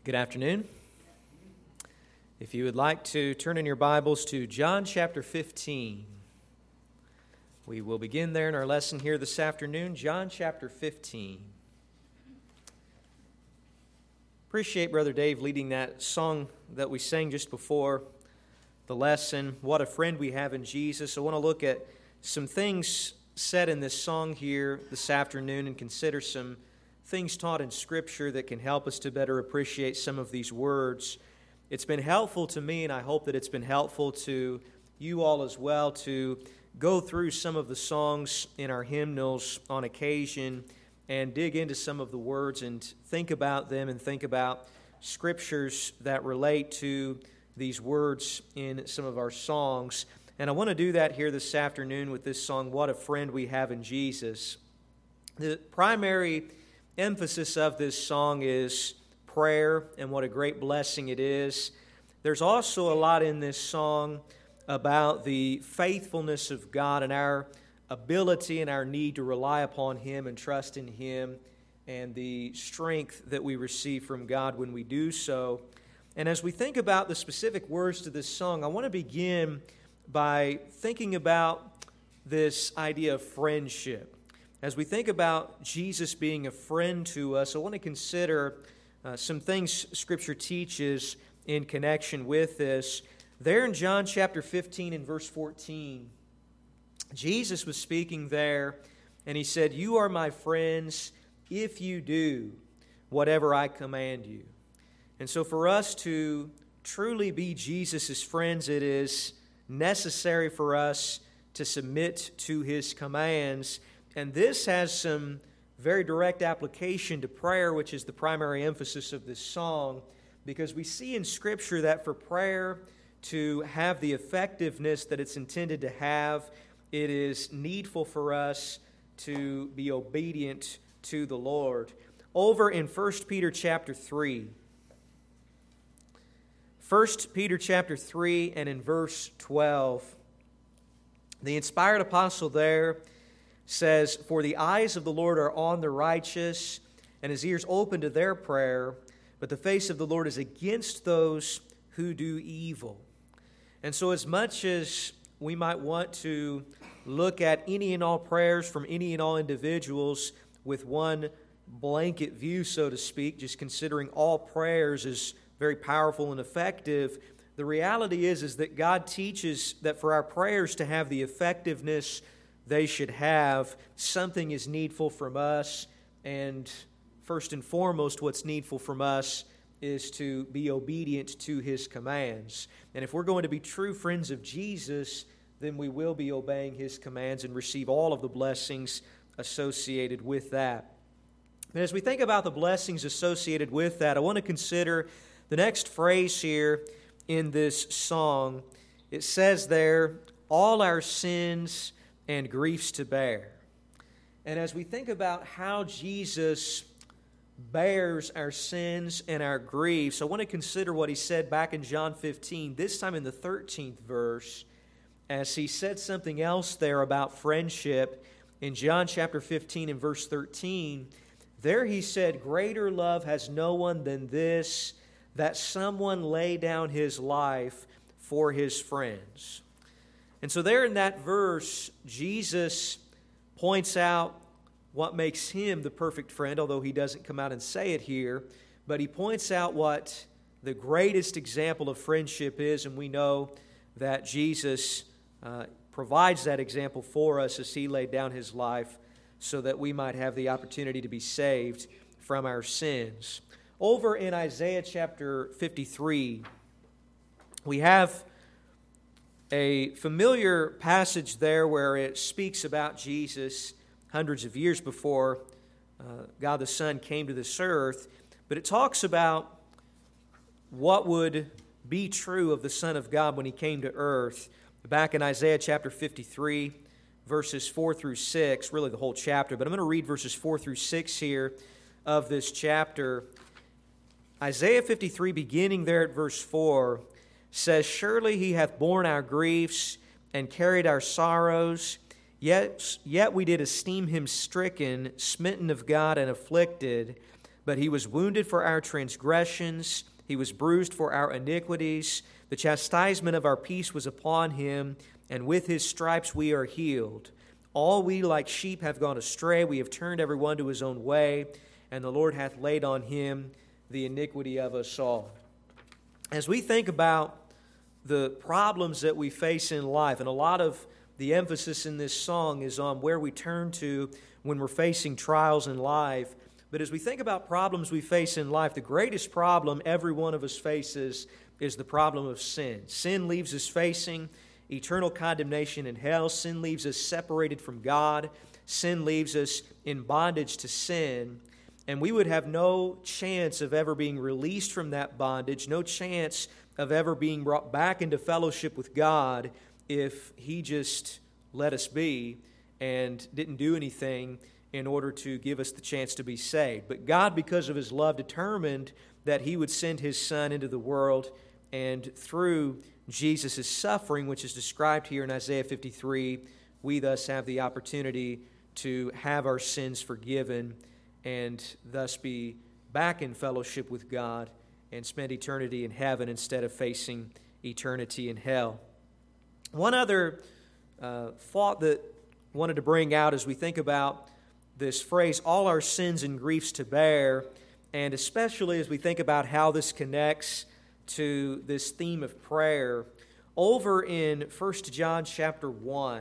Good afternoon. If you would like to turn in your Bibles to John chapter 15, we will begin there in our lesson here this afternoon, John chapter 15. Appreciate Brother Dave leading that song that we sang just before the lesson, What a Friend We Have in Jesus. I want to look at some things said in this song here this afternoon and consider some things taught in Scripture that can help us to better appreciate some of these words. It's been helpful to me, and I hope that it's been helpful to you all as well, to go through some of the songs in our hymnals on occasion and dig into some of the words and think about them and think about Scriptures that relate to these words in some of our songs. And I want to do that here this afternoon with this song, What a Friend We Have in Jesus. The primary emphasis of this song is prayer and what a great blessing it is. There's also a lot in this song about the faithfulness of God and our ability and our need to rely upon Him and trust in Him and the strength that we receive from God when we do so. And as we think about the specific words to this song, I want to begin by thinking about this idea of friendship. As we think about Jesus being a friend to us, I want to consider some things Scripture teaches in connection with this. There in John chapter 15 and verse 14, Jesus was speaking there, and He said, "You are my friends if you do whatever I command you." And so for us to truly be Jesus' friends, it is necessary for us to submit to His commands. And this has some very direct application to prayer, which is the primary emphasis of this song, because we see in Scripture that for prayer to have the effectiveness that it's intended to have, it is needful for us to be obedient to the Lord. Over in 1 Peter chapter 3, 1 Peter chapter 3 and in verse 12, the inspired apostle there says, "For the eyes of the Lord are on the righteous, and His ears open to their prayer, but the face of the Lord is against those who do evil." And so as much as we might want to look at any and all prayers from any and all individuals with one blanket view, so to speak, just considering all prayers as very powerful and effective, the reality is that God teaches that for our prayers to have the effectiveness they should have, something is needful from us, and first and foremost, what's needful from us is to be obedient to His commands. And if we're going to be true friends of Jesus, then we will be obeying His commands and receive all of the blessings associated with that. And as we think about the blessings associated with that, I want to consider the next phrase here in this song. It says there, "all our sins and griefs to bear." And as we think about how Jesus bears our sins and our griefs, I want to consider what He said back in John 15, this time in the 13th verse, as He said something else there about friendship. In John chapter 15 and verse 13, there He said, "Greater love has no one than this, that someone lay down his life for his friends." And so there in that verse, Jesus points out what makes Him the perfect friend, although He doesn't come out and say it here, but He points out what the greatest example of friendship is, and we know that Jesus provides that example for us as He laid down His life so that we might have the opportunity to be saved from our sins. Over in Isaiah chapter 53, we have a familiar passage there where it speaks about Jesus hundreds of years before God the Son came to this earth. But it talks about what would be true of the Son of God when He came to earth. Back in Isaiah chapter 53, verses 4 through 6, really the whole chapter, but I'm going to read verses 4 through 6 here of this chapter. Isaiah 53, beginning there at verse 4, says, "Surely He hath borne our griefs and carried our sorrows, yet we did esteem Him stricken, smitten of God, and afflicted. But he was wounded for our transgressions, he was bruised for our iniquities. The chastisement of our peace was upon him, and with his stripes we are healed. All we like sheep have gone astray, we have turned every one to his own way, and the Lord hath laid on him the iniquity of us all. As we think about the problems that we face in life, and a lot of the emphasis in this song is on where we turn to when we're facing trials in life. But as we think about problems we face in life, the greatest problem every one of us faces is the problem of sin. Sin leaves us facing eternal condemnation in hell. Sin leaves us separated from God. Sin leaves us in bondage to sin. And we would have no chance of ever being released from that bondage, no chance of ever being brought back into fellowship with God if He just let us be and didn't do anything in order to give us the chance to be saved. But God, because of His love, determined that He would send His Son into the world, and through Jesus' suffering, which is described here in Isaiah 53, we thus have the opportunity to have our sins forgiven and thus be back in fellowship with God and spend eternity in heaven instead of facing eternity in hell. One other thought that I wanted to bring out as we think about this phrase, all our sins and griefs to bear, and especially as we think about how this connects to this theme of prayer, over in 1 John chapter 1.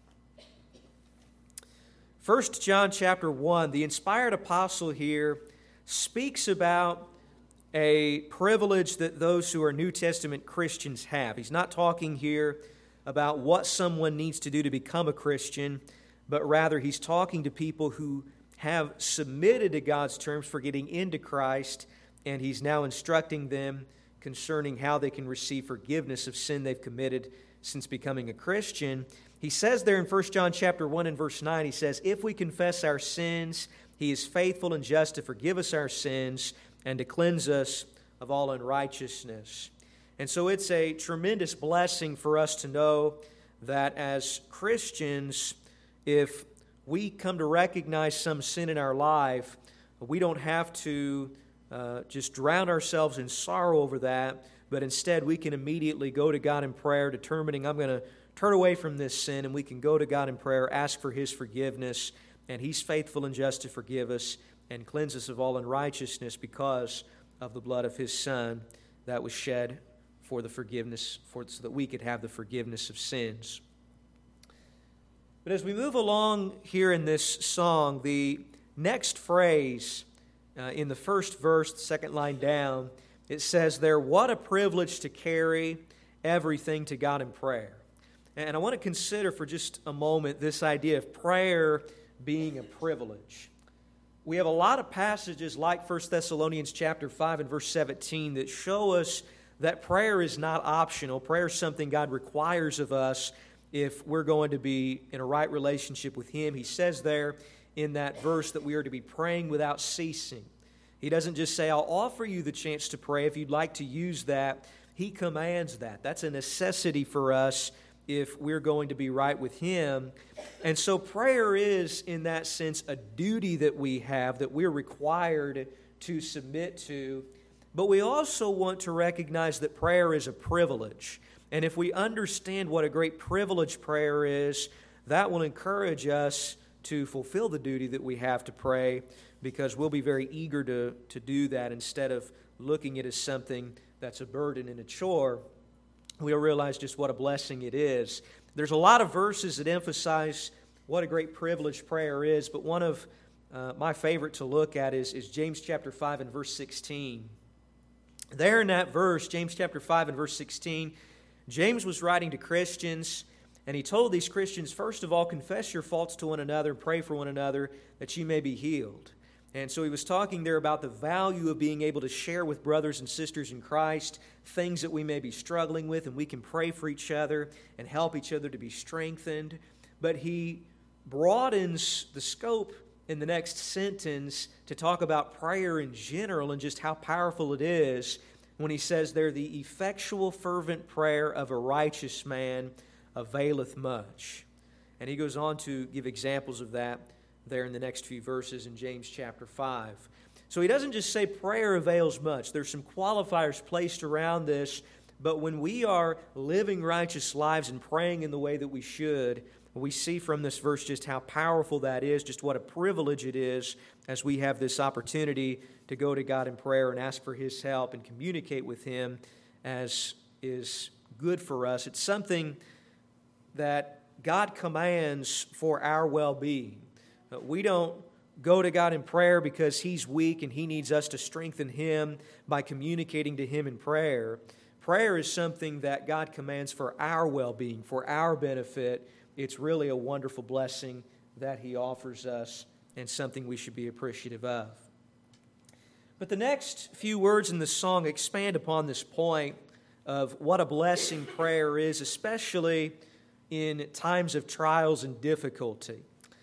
1 John chapter 1, the inspired apostle here speaks about a privilege that those who are New Testament Christians have. He's not talking here about what someone needs to do to become a Christian, but rather he's talking to people who have submitted to God's terms for getting into Christ, and he's now instructing them concerning how they can receive forgiveness of sin they've committed since becoming a Christian. He says there in 1 John chapter 1 and verse 9, he says, "If we confess our sins, He is faithful and just to forgive us our sins and to cleanse us of all unrighteousness." And so it's a tremendous blessing for us to know that as Christians, if we come to recognize some sin in our life, we don't have to just drown ourselves in sorrow over that, but instead we can immediately go to God in prayer, determining I'm going to turn away from this sin, and we can go to God in prayer, ask for His forgiveness, and He's faithful and just to forgive us and cleanse us of all unrighteousness because of the blood of His Son that was shed for the forgiveness, so that we could have the forgiveness of sins. But as we move along here in this song, the next phrase in the first verse, the second line down, it says there, "What a privilege to carry everything to God in prayer." And I want to consider for just a moment this idea of prayer being a privilege. We have a lot of passages like 1 Thessalonians chapter 5 and verse 17 that show us that prayer is not optional. Prayer is something God requires of us if we're going to be in a right relationship with Him. He says there in that verse that we are to be praying without ceasing. He doesn't just say, "I'll offer you the chance to pray if you'd like to use that." He commands that. That's a necessity for us if we're going to be right with Him. And so prayer is, in that sense, a duty that we have, that we're required to submit to. But we also want to recognize that prayer is a privilege. And if we understand what a great privilege prayer is, that will encourage us to fulfill the duty that we have to pray, because we'll be very eager to do that instead of looking at it as something that's a burden and a chore. We'll realize just what a blessing it is. There's a lot of verses that emphasize what a great privilege prayer is, but one of my favorite to look at is James chapter 5 and verse 16. There in that verse, James chapter 5 and verse 16, James was writing to Christians, and he told these Christians, first of all, confess your faults to one another and pray for one another that you may be healed. And so he was talking there about the value of being able to share with brothers and sisters in Christ things that we may be struggling with, and we can pray for each other and help each other to be strengthened. But he broadens the scope in the next sentence to talk about prayer in general and just how powerful it is when he says there, "The effectual fervent prayer of a righteous man availeth much." And he goes on to give examples of that there in the next few verses in James chapter 5. So he doesn't just say prayer avails much. There's some qualifiers placed around this, but when we are living righteous lives and praying in the way that we should, we see from this verse just how powerful that is, just what a privilege it is as we have this opportunity to go to God in prayer and ask for His help and communicate with Him as is good for us. It's something that God commands for our well-being. We don't go to God in prayer because He's weak and He needs us to strengthen Him by communicating to Him in prayer. Prayer is something that God commands for our well-being, for our benefit. It's really a wonderful blessing that He offers us and something we should be appreciative of. But the next few words in the song expand upon this point of what a blessing prayer is, especially in times of trials and difficulty.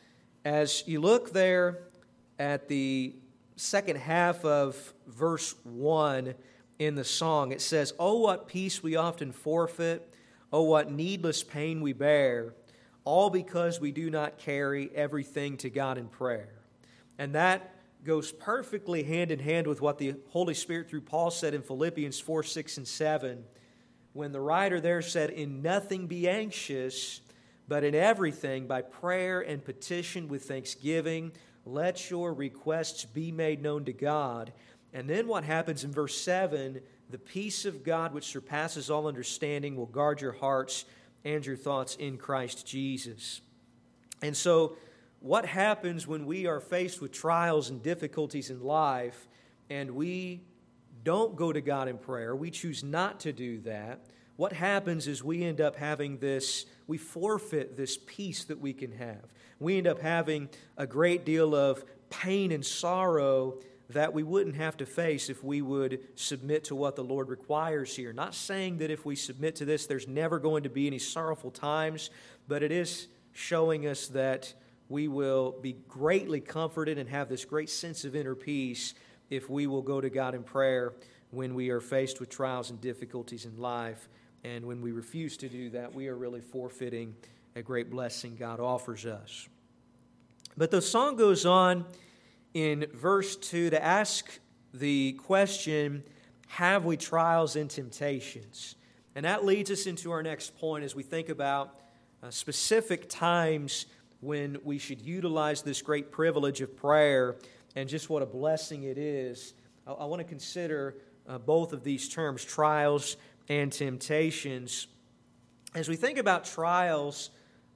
As you look there at the second half of verse 1 in the song, it says, "Oh, what peace we often forfeit, oh, what needless pain we bear, all because we do not carry everything to God in prayer." And that goes perfectly hand in hand with what the Holy Spirit through Paul said in Philippians 4, 6, and 7, when the writer there said, "In nothing be anxious, but in everything by prayer and petition with thanksgiving, let your requests be made known to God." And then what happens in verse 7, "The peace of God which surpasses all understanding will guard your hearts and your thoughts in Christ Jesus." And so what happens when we are faced with trials and difficulties in life and we don't go to God in prayer, we choose not to do that, what happens is we end up having this, we forfeit this peace that we can have. We end up having a great deal of pain and sorrow that we wouldn't have to face if we would submit to what the Lord requires here. Not saying that if we submit to this, there's never going to be any sorrowful times, but it is showing us that we will be greatly comforted and have this great sense of inner peace if we will go to God in prayer when we are faced with trials and difficulties in life. And when we refuse to do that, we are really forfeiting a great blessing God offers us. But the song goes on in verse 2 to ask the question, have we trials and temptations? And that leads us into our next point as we think about specific times when we should utilize this great privilege of prayer and just what a blessing it is. I want to consider both of these terms, trials and temptations. As we think about trials,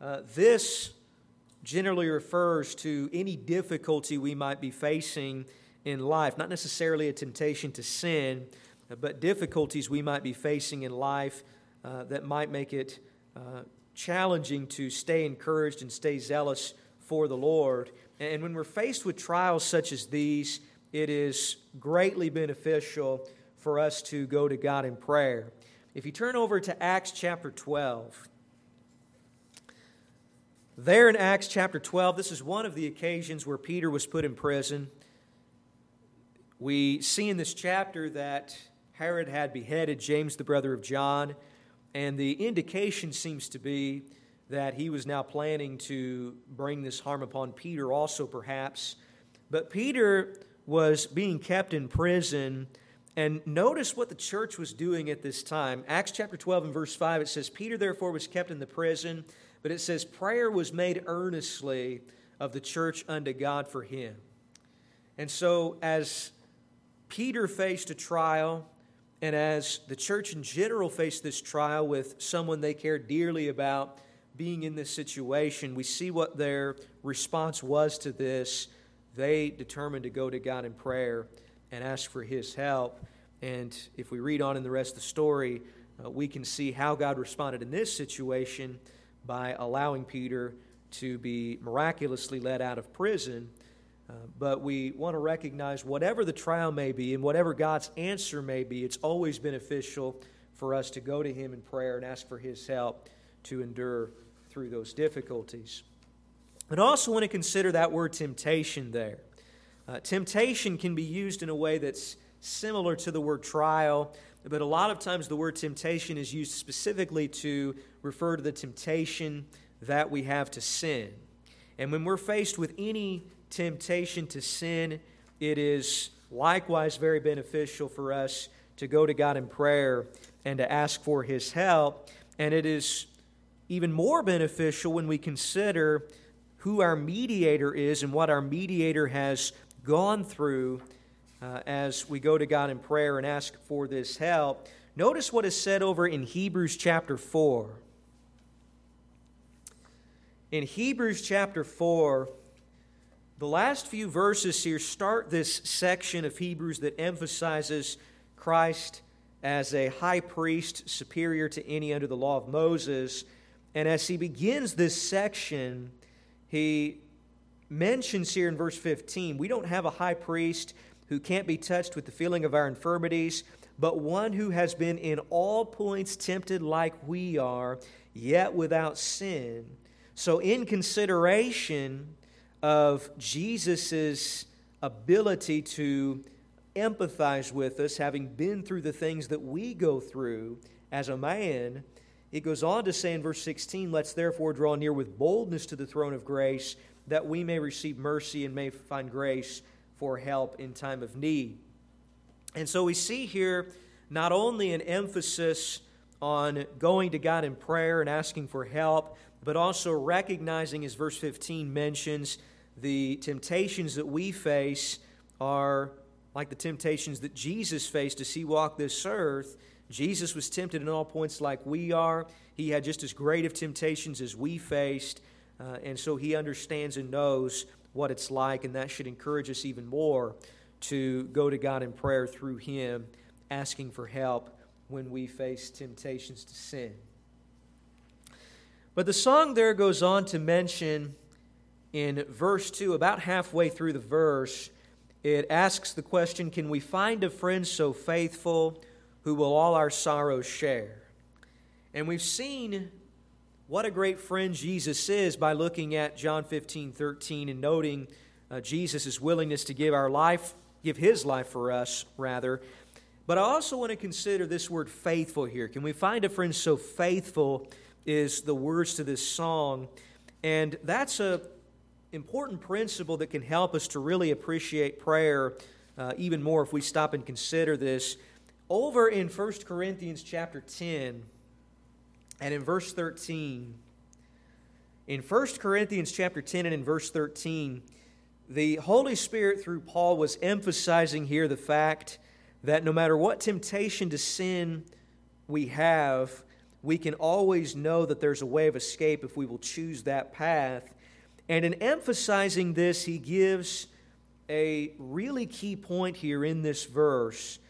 this generally refers to any difficulty we might be facing in life, not necessarily a temptation to sin, but difficulties we might be facing in life that might make it challenging to stay encouraged and stay zealous for the Lord. And when we're faced with trials such as these, it is greatly beneficial for us to go to God in prayer. If you turn over to Acts chapter 12, there in Acts chapter 12, this is one of the occasions where Peter was put in prison. We see in this chapter that Herod had beheaded James, the brother of John, and the indication seems to be that he was now planning to bring this harm upon Peter also, perhaps. But Peter was being kept in prison. And notice what the church was doing at this time. Acts chapter 12 and verse 5, it says, "Peter therefore was kept in the prison," but it says, "Prayer was made earnestly of the church unto God for him." And so as Peter faced a trial, and as the church in general faced this trial with someone they cared dearly about being in this situation, we see what their response was to this. They determined to go to God in prayer and ask for His help. And if we read on in the rest of the story, we can see how God responded in this situation by allowing Peter to be miraculously let out of prison. But we want to recognize whatever the trial may be and whatever God's answer may be, it's always beneficial for us to go to Him in prayer and ask for His help to endure through those difficulties. But I also want to consider that word temptation there. Temptation can be used in a way that's similar to the word trial, but a lot of times the word temptation is used specifically to refer to the temptation that we have to sin. And when we're faced with any temptation to sin, it is likewise very beneficial for us to go to God in prayer and to ask for His help. And it is even more beneficial when we consider who our mediator is and what our mediator has gone through as we go to God in prayer and ask for this help. Notice what is said over in Hebrews chapter 4. In Hebrews chapter 4, the last few verses here start this section of Hebrews that emphasizes Christ as a high priest superior to any under the law of Moses. And as he begins this section, he mentions here in verse 15, we don't have a high priest who can't be touched with the feeling of our infirmities, but one who has been in all points tempted like we are, yet without sin. So in consideration of Jesus' ability to empathize with us, having been through the things that we go through as a man, it goes on to say in verse 16, let's therefore draw near with boldness to the throne of grace, that we may receive mercy and may find grace for help in time of need. And so we see here not only an emphasis on going to God in prayer and asking for help, but also recognizing, as verse 15 mentions, the temptations that we face are like the temptations that Jesus faced as He walked this earth. Jesus was tempted in all points like we are. He had just as great of temptations as we faced, and so He understands and knows what it's like, and that should encourage us even more to go to God in prayer through Him, asking for help when we face temptations to sin. But the song there goes on to mention in verse 2, about halfway through the verse, it asks the question, can we find a friend so faithful who will all our sorrows share? And we've seen what a great friend Jesus is by looking at John 15:13 and noting Jesus' willingness to give His life for us, rather. But I also want to consider this word faithful here. Can we find a friend so faithful is the words to this song. And that's an important principle that can help us to really appreciate prayer even more if we stop and consider this. Over in 1 Corinthians chapter 10 and in verse 13, in 1 Corinthians chapter 10 and in verse 13, the Holy Spirit through Paul was emphasizing here the fact that no matter what temptation to sin we have, we can always know that there's a way of escape if we will choose that path. And in emphasizing this, he gives a really key point here in this verse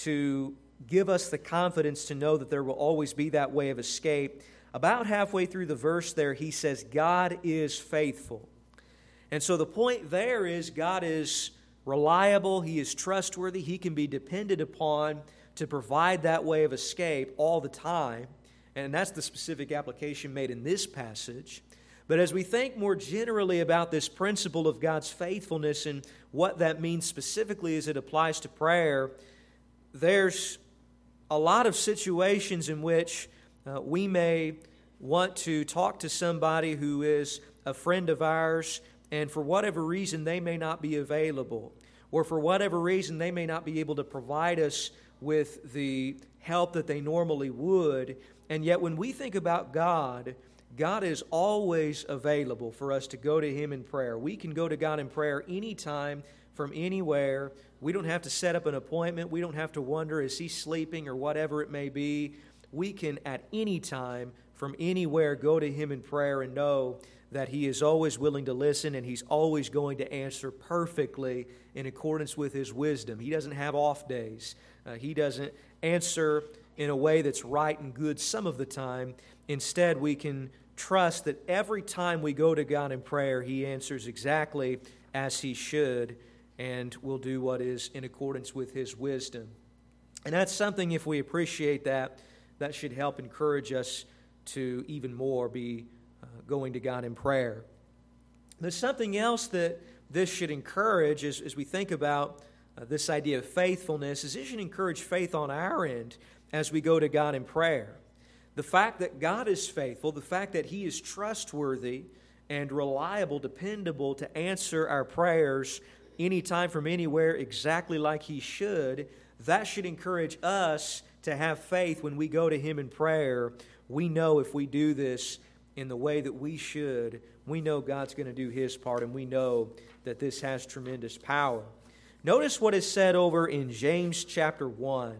to give us the confidence to know that there will always be that way of escape. About halfway through the verse there, he says, God is faithful. And so the point there is God is reliable, He is trustworthy, He can be depended upon to provide that way of escape all the time. And that's the specific application made in this passage. But as we think more generally about this principle of God's faithfulness and what that means specifically as it applies to prayer, there's a lot of situations in which we may want to talk to somebody who is a friend of ours, and for whatever reason they may not be available, or for whatever reason they may not be able to provide us with the help that they normally would. And yet when we think about God, God is always available for us to go to Him in prayer. We can go to God in prayer anytime, from anywhere. We don't have to set up an appointment. We don't have to wonder, is He sleeping or whatever it may be. We can at any time, from anywhere, go to Him in prayer and know that He is always willing to listen and He's always going to answer perfectly in accordance with His wisdom. He doesn't have off days. He doesn't answer in a way that's right and good some of the time. Instead, we can trust that every time we go to God in prayer, He answers exactly as He should and will do what is in accordance with His wisdom. And that's something, if we appreciate that, that should help encourage us to even more be going to God in prayer. There's something else that this should encourage as we think about this idea of faithfulness, is it should encourage faith on our end as we go to God in prayer. The fact that God is faithful, the fact that He is trustworthy and reliable, dependable to answer our prayers, anytime from anywhere exactly like He should, that should encourage us to have faith when we go to Him in prayer. We know if we do this in the way that we should, we know God's going to do His part, and we know that this has tremendous power. Notice what is said over in James chapter 1.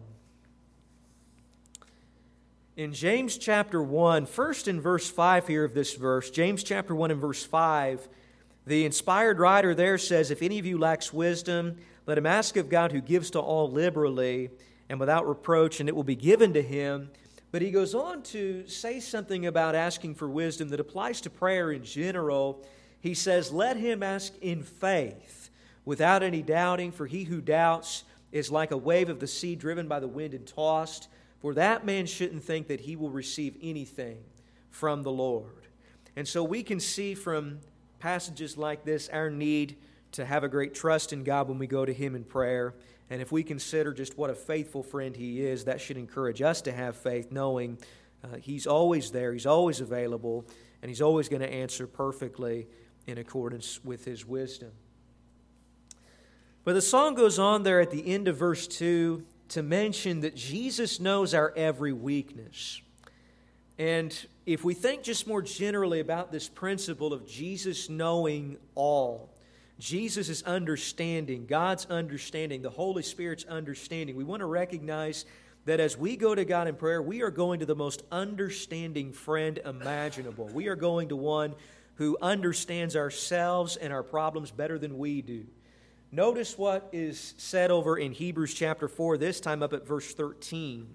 In James chapter 1, first in verse 5 here of this verse, James chapter 1 and verse 5, the inspired writer there says, "If any of you lacks wisdom, let him ask of God, who gives to all liberally and without reproach, and it will be given to him." But he goes on to say something about asking for wisdom that applies to prayer in general. He says, "Let him ask in faith, without any doubting, for he who doubts is like a wave of the sea driven by the wind and tossed. For that man shouldn't think that he will receive anything from the Lord." And so we can see from passages like this our need to have a great trust in God when we go to Him in prayer. And if we consider just what a faithful friend He is, that should encourage us to have faith, knowing He's always there, He's always available, and He's always going to answer perfectly in accordance with His wisdom. But the song goes on there at the end of verse 2 to mention that Jesus knows our every weakness. And if we think just more generally about this principle of Jesus knowing all, Jesus' understanding, God's understanding, the Holy Spirit's understanding, we want to recognize that as we go to God in prayer, we are going to the most understanding friend imaginable. We are going to one who understands ourselves and our problems better than we do. Notice what is said over in Hebrews chapter 4, this time up at verse 13.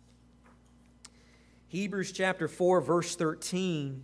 Hebrews chapter 4, verse 13.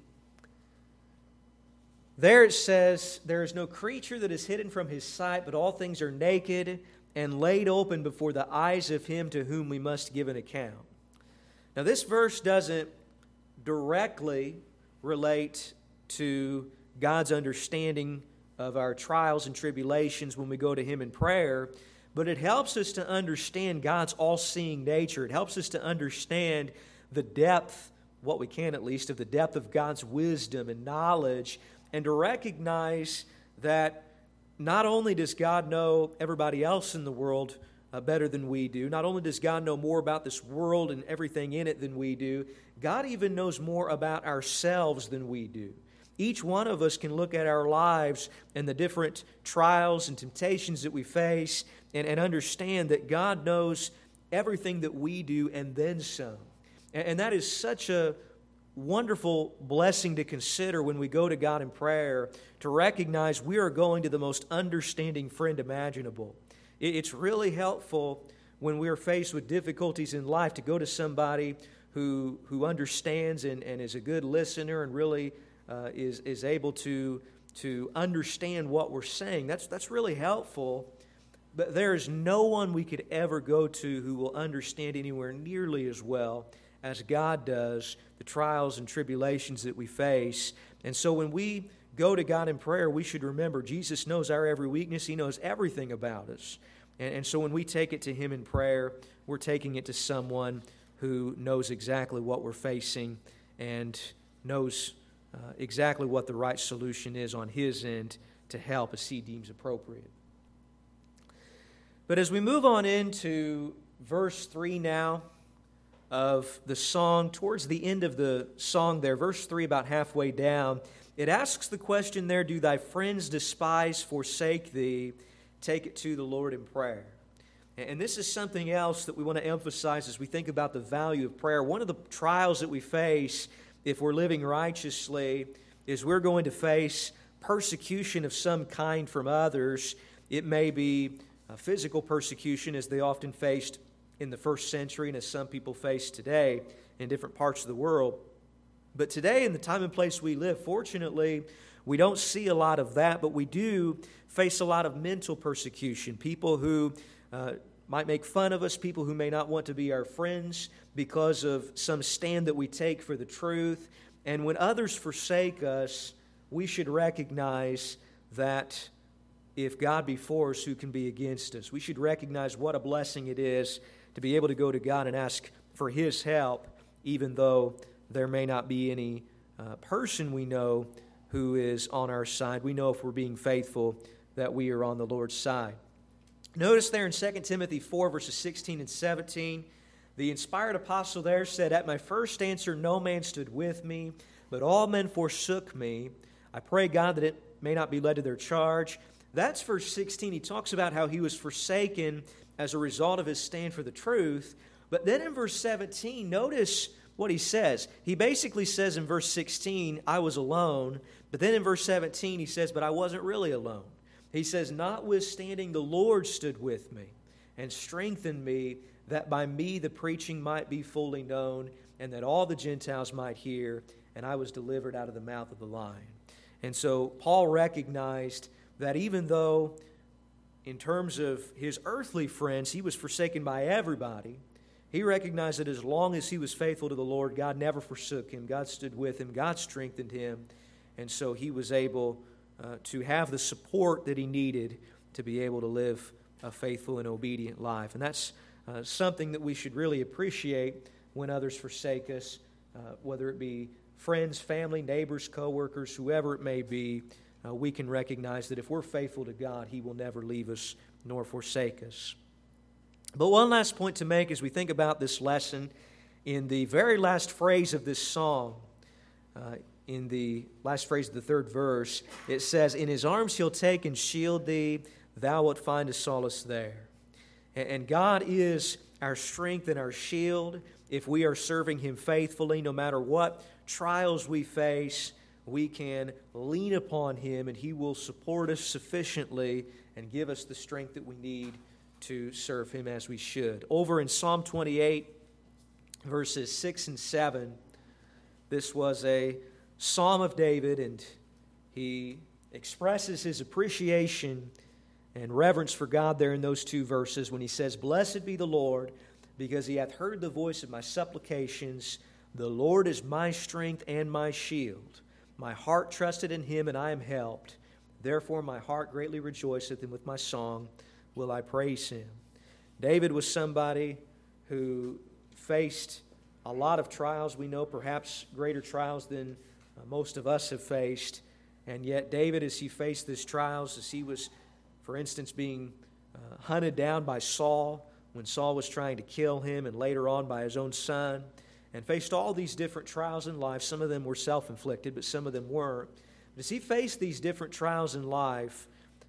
There it says, "There is no creature that is hidden from His sight, but all things are naked and laid open before the eyes of Him to whom we must give an account." Now this verse doesn't directly relate to God's understanding of our trials and tribulations when we go to Him in prayer, but it helps us to understand God's all-seeing nature. It helps us to understand the depth, what we can at least, of the depth of God's wisdom and knowledge, and to recognize that not only does God know everybody else in the world better than we do, not only does God know more about this world and everything in it than we do, God even knows more about ourselves than we do. Each one of us can look at our lives and the different trials and temptations that we face and understand that God knows everything that we do and then some. And that is such a wonderful blessing to consider when we go to God in prayer, to recognize we are going to the most understanding friend imaginable. It's really helpful when we're faced with difficulties in life to go to somebody who understands and is a good listener and really is able to understand what we're saying. That's really helpful. But there is no one we could ever go to who will understand anywhere nearly as well as God does the trials and tribulations that we face. And so when we go to God in prayer, we should remember Jesus knows our every weakness. He knows everything about us. And so when we take it to Him in prayer, we're taking it to someone who knows exactly what we're facing and knows exactly what the right solution is on His end to help as He deems appropriate. But as we move on into verse 3 now of the song, towards the end of the song there, verse 3 about halfway down, it asks the question there, "Do thy friends despise, forsake thee? Take it to the Lord in prayer." And this is something else that we want to emphasize as we think about the value of prayer. One of the trials that we face if we're living righteously is we're going to face persecution of some kind from others. It may be physical persecution, as they often faced in the first century and as some people face today in different parts of the world. But today, in the time and place we live, fortunately, we don't see a lot of that, but we do face a lot of mental persecution. People who might make fun of us, people who may not want to be our friends because of some stand that we take for the truth. And when others forsake us, we should recognize that if God be for us, who can be against us? We should recognize what a blessing it is to be able to go to God and ask for His help, even though there may not be any person we know who is on our side. We know if we're being faithful, that we are on the Lord's side. Notice there in 2 Timothy 4, verses 16 and 17, the inspired apostle there said, "At my first answer no man stood with me, but all men forsook me. I pray God that it may not be led to their charge." That's verse 16. He talks about how he was forsaken as a result of his stand for the truth. But then in verse 17, notice what he says. He basically says in verse 16, I was alone. But then in verse 17, he says, but I wasn't really alone. He says, notwithstanding, the Lord stood with me and strengthened me, that by me the preaching might be fully known, and that all the Gentiles might hear, and I was delivered out of the mouth of the lion. And so Paul recognized that even though in terms of his earthly friends, he was forsaken by everybody, he recognized that as long as he was faithful to the Lord, God never forsook him. God stood with him. God strengthened him. And so he was able to have the support that he needed to be able to live a faithful and obedient life. And that's something that we should really appreciate when others forsake us, whether it be friends, family, neighbors, co-workers, whoever it may be. We can recognize that if we're faithful to God, He will never leave us nor forsake us. But one last point to make as we think about this lesson, in the very last phrase of this song, in the last phrase of the third verse, it says, "In His arms He'll take and shield thee, thou wilt find a solace there." And God is our strength and our shield if we are serving Him faithfully. No matter what trials we face, we can lean upon Him, and He will support us sufficiently and give us the strength that we need to serve Him as we should. Over in Psalm 28, verses 6 and 7, this was a Psalm of David, and he expresses his appreciation and reverence for God there in those two verses when he says, "Blessed be the Lord, because He hath heard the voice of my supplications. The Lord is my strength and my shield. My heart trusted in Him, and I am helped. Therefore my heart greatly rejoiceth, and with my song will I praise Him." David was somebody who faced a lot of trials. We know perhaps greater trials than most of us have faced. And yet David, as he faced these trials, as he was, for instance, being hunted down by Saul when Saul was trying to kill him, and later on by his own son, and faced all these different trials in life. Some of them were self-inflicted, but some of them weren't. But as he faced these different trials in life,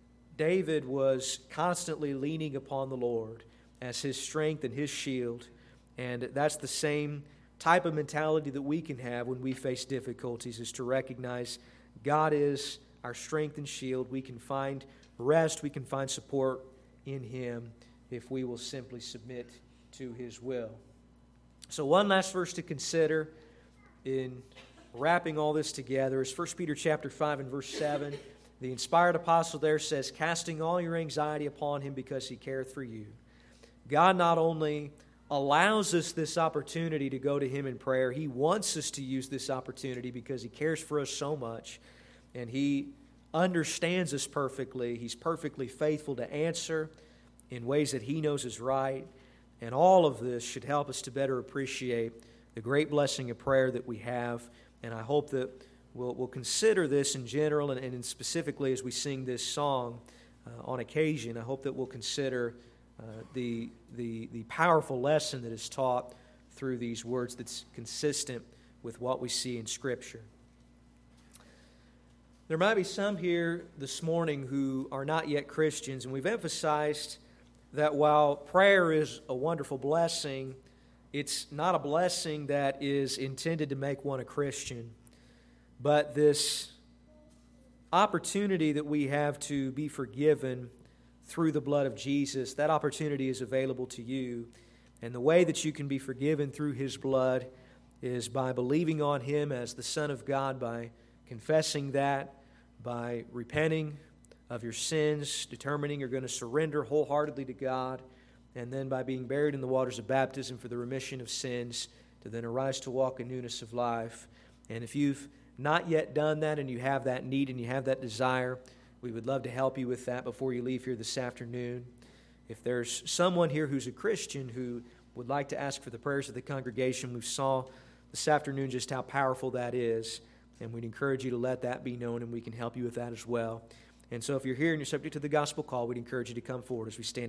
David was constantly leaning upon the Lord as his strength and his shield. And that's the same type of mentality that we can have when we face difficulties, is to recognize God is our strength and shield. We can find rest, we can find support in Him if we will simply submit to His will. So one last verse to consider in wrapping all this together is 1 Peter chapter 5 and verse 7. The inspired apostle there says, "Casting all your anxiety upon Him because He careth for you." God not only allows us this opportunity to go to Him in prayer, He wants us to use this opportunity because He cares for us so much, and He understands us perfectly. He's perfectly faithful to answer in ways that He knows is right. And all of this should help us to better appreciate the great blessing of prayer that we have. And I hope that we'll consider this in general and specifically as we sing this song on occasion. I hope that we'll consider the powerful lesson that is taught through these words that's consistent with what we see in Scripture. There might be some here this morning who are not yet Christians, and we've emphasized that while prayer is a wonderful blessing, it's not a blessing that is intended to make one a Christian. But this opportunity that we have to be forgiven through the blood of Jesus, that opportunity is available to you. And the way that you can be forgiven through His blood is by believing on Him as the Son of God, by confessing that, by repenting of your sins, determining you're going to surrender wholeheartedly to God, and then by being buried in the waters of baptism for the remission of sins, to then arise to walk in newness of life. And if you've not yet done that and you have that need and you have that desire, we would love to help you with that before you leave here this afternoon. If there's someone here who's a Christian who would like to ask for the prayers of the congregation, we saw this afternoon just how powerful that is, and we'd encourage you to let that be known, and we can help you with that as well. And so if you're here and you're subject to the gospel call, we'd encourage you to come forward as we stand.